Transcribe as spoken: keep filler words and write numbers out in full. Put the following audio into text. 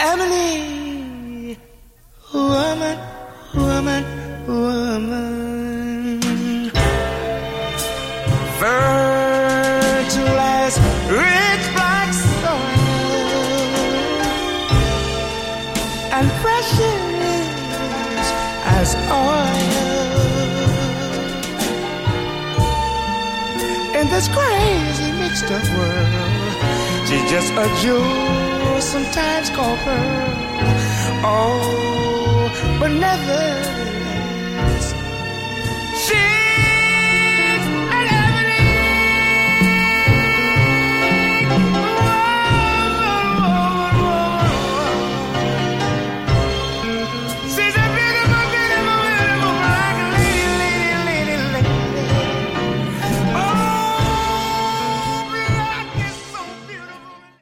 Emily, woman, woman, woman, fertilized rich black soil and precious as oil in this crazy mixed up world. She's just a jewel, sometimes called pearl. Oh, but nevertheless, she